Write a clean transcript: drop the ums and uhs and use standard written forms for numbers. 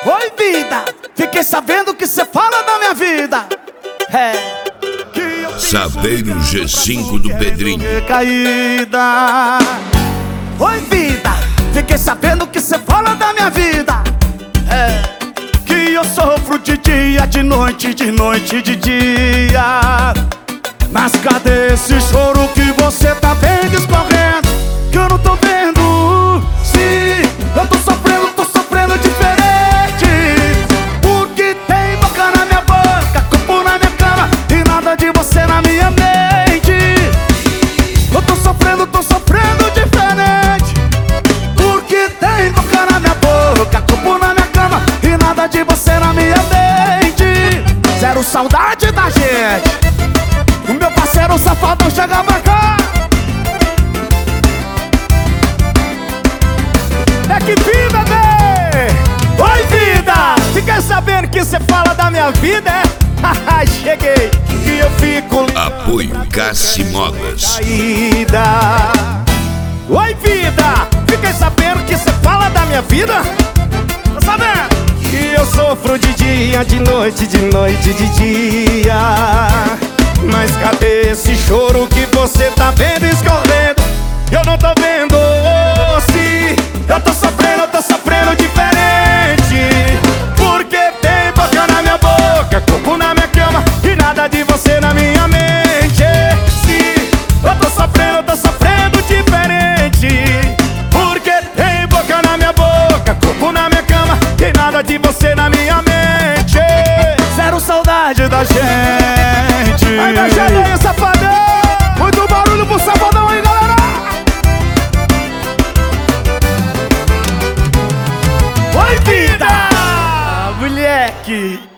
Oi, vida, fiquei sabendo que cê fala da minha vida. Saveiro G5 do Pedrinho. Caída. Oi, vida, fiquei sabendo que cê fala da minha vida. Que eu sofro de dia, de noite, de noite, de dia. Mas cadê esse choro que você tá vendo escorrendo? Que eu não tô vendo. Sim, eu tô sofrendo diferente. Porque tem boca na minha boca, corpo na minha cama e nada de você na minha mente. Eu tô sofrendo diferente. Porque tem boca na minha boca, corpo na minha cama e nada de você na minha mente. Zero saudade da gente. O meu parceiro safadão chega pra cá. É que vida, bebê! Oi, vida! Fiquei sabendo que você fala da minha vida, é? Haha, cheguei! E eu fico... Apoio Cassi Modas. Caída. Oi, vida! Fiquei sabendo que você fala da minha vida? Tá sabendo? Que eu sofro de dia, de noite, de noite, de dia. Mas cadê esse choro que você tá vendo escorrendo? Eu não tô vendo. Se eu tô sofrendo diferente. Porque tem boca na minha boca, corpo na minha cama e nada de você na minha mente. Se eu tô sofrendo diferente. Porque tem boca na minha boca, corpo na minha cama e nada de você na minha mente. Zero saudade da gente. Aí, meu gelinho, safadão. Muito barulho pro safadão aí, galera. Oi, vida! Moleque!